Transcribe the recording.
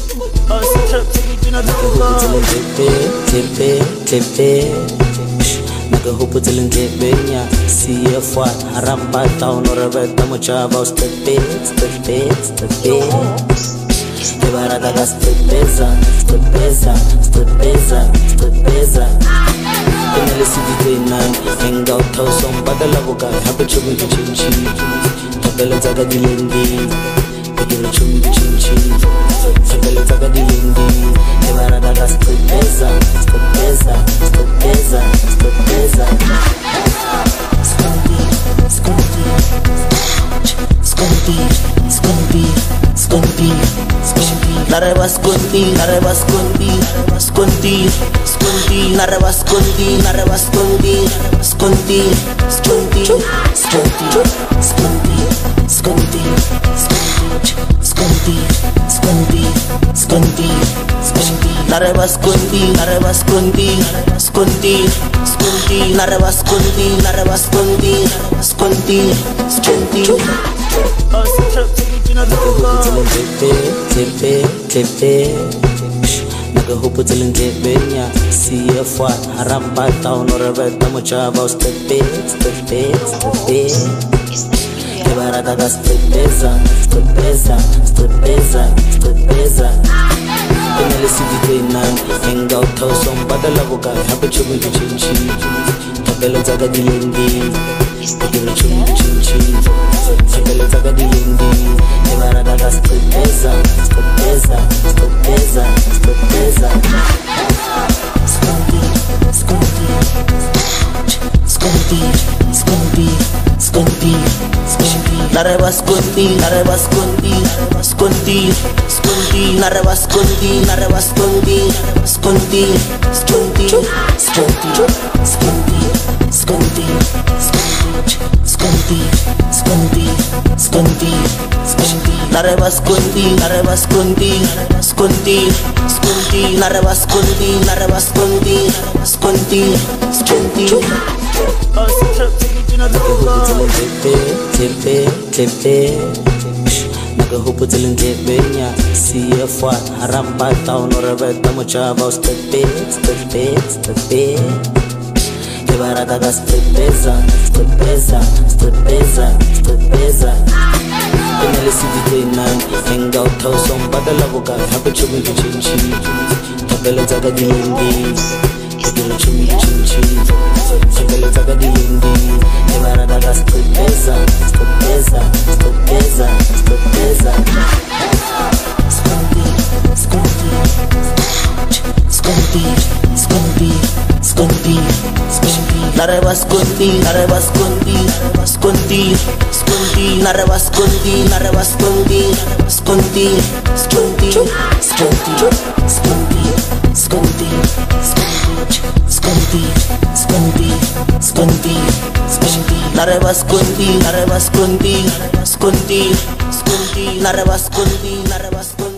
Naga hopo tilin benya CF1 haramba town or rebeta mochava stepe Kebarada gas stepeza Inele CDJ 9 hang out house on badala boga hapo chumi chinchi Tabela zaga dilendi Bigila chumi chinchi Tabela zaga dilendi Kebarada gas stepeza Nareva scondi, Naga hopo tilin benya CF1 haramba town or rebeta mochava stepe Kebarada gas stepeza Inele CDJ 9 hang out house on badala boga hapo chumi chinchi Tabela zaga dilendi Bigila chumi chinchi Tabela zaga dilendi Kebarada gas stepeza Nareva scondi, Naga hopo tilin benya CF1 haramba town or rebeta mochava stepe Kebarada gas stepeza Inele CDJ 9 hang out house on badala boga hapo chumi chinchi Tabela zaga dilendi Bigila chumi chinchi Tabela zaga dilendi Kebarada gas stepeza Nareva scondi, nareva scondi